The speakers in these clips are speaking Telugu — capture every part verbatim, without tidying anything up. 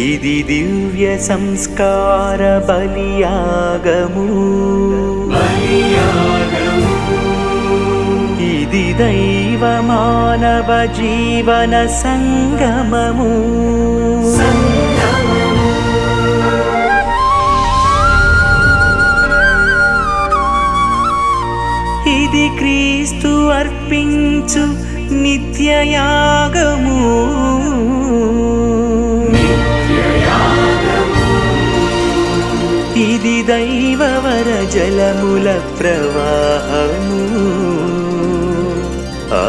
ఇది దివ్య సంస్కార బలియాగము, ఇది దైవ మానవ జీవన సంగమము. ఇది క్రీస్తు అర్పించు నిత్యయాగము, ఇది దైవవర జలముల ప్రవాహము. ఆ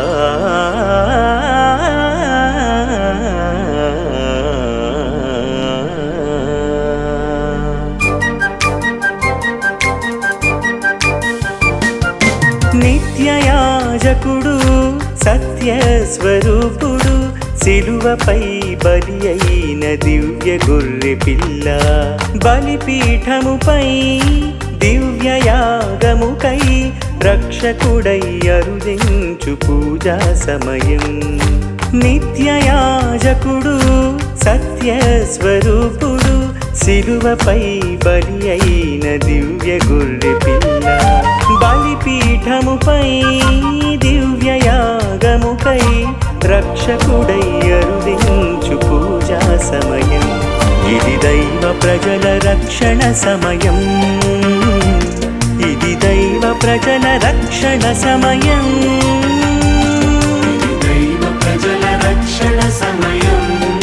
నిత్యయాజకుడు సత్యస్వరూపుడు, సిలువపై బలి అయిన దివ్య గొర్రె పిల్ల, బలిపీఠముపై దివ్యయాగముకై రక్షకుడై అరుదించు పూజా సమయం. నిత్యయాజకుడు సత్యస్వరూపుడు, సిలువపై బలి అయిన దివ్య గొర్రె పిల్ల, బలిపీఠముపై దివ్యయాగముకై రక్షకుడై అరుదించు పూజా సమయం. ఇది దైవ ప్రజల రక్షణ సమయం, ఇది దైవ ప్రజల రక్షణ సమయం, ఇది దైవ ప్రజల రక్షణ సమయం,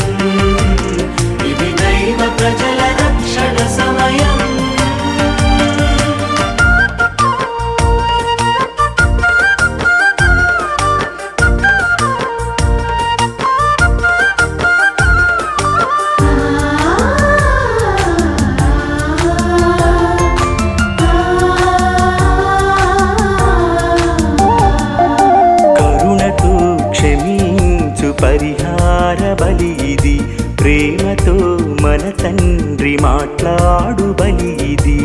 ఇది దైవ ప్రజల రక్షణ సమయం. పరిహార బలి ఇది, ప్రేమతో మన తండ్రి మాట్లాడు బలి ఇది.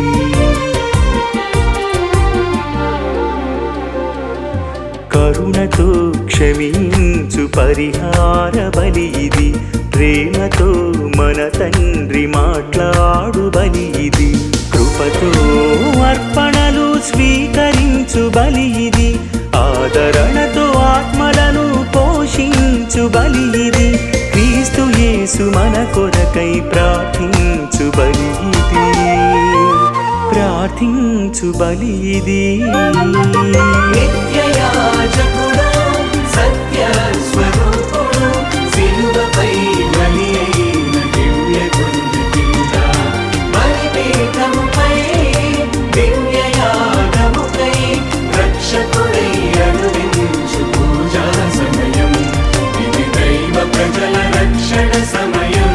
కరుణతో క్షమించు పరిహార బలి ఇది, ప్రేమతో మన తండ్రి మాట్లాడు బలి ఇది. కృపతో అర్పణలు స్వీకరించు బలి ఇది, ఆదరణతో ఆత్మలను పోషించు బలి ఇది. క్రీస్తు యేసు మన కొరకై ప్రార్థించు బలి ఇది, ప్రార్థించు బలి ఇది. నిత్యయాజకుడు సత్యస్వరూపుడు, సిలువపై బలి అయిన దివ్య గొర్రె పిల్ల, బలిపీఠముపై దివ్యయాగముకై రక్షకుడై అరుదించు పూజా సమయం. ఇది దైవ ప్రజల రక్షణ సమయం,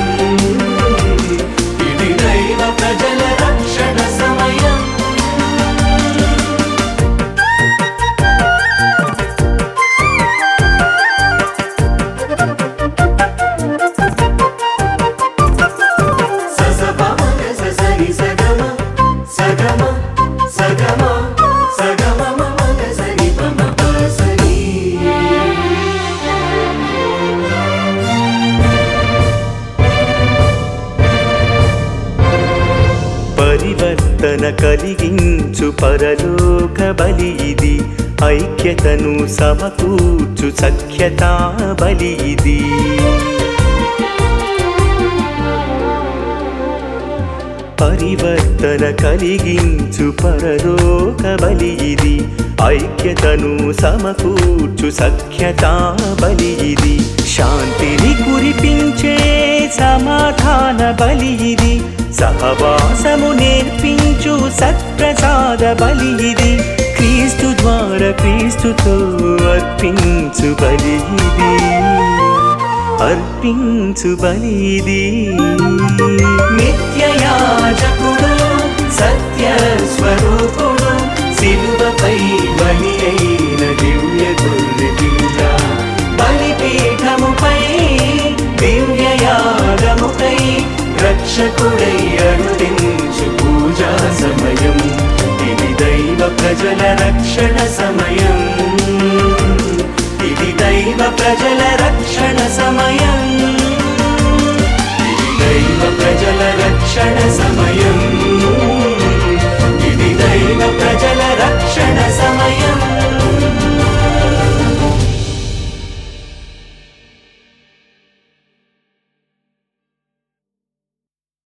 ఇది దైవ ప్రజల రక్షణ సమయం. పరివర్తన కలిగించు పరలోక బలి ఇది, ఐక్యతను సమకూర్చు సఖ్యతా బలి ఇది. పరివర్తన కలిగించు పరలోక బలి ఇది, ఐక్యతను సమకూర్చు సఖ్యతా బలి ఇది. శాంతిని కురిపించే సమాధాన బలి ఇది, సహవాసము నేర్పించు సత్ప్రసాద బలి ఇది. క్రీస్తు ద్వారా క్రీస్తుతో అర్పించు బలి ఇది, అర్పించు బలి ఇది. నిత్యయాజకుడు సత్యస్వరూపుడు, సిలువపై బలి అయిన దివ్య గొర్రె పిల్ల, బలిపీఠముపై దివ్యయాగముకై రక్షకుడై అరుదించు పూజా సమయం. ఇది దైవ ప్రజల రక్షణ సమయం, ఇది దైవ ప్రజల రక్షణ సమయం, ఇది రక్షణ సమయం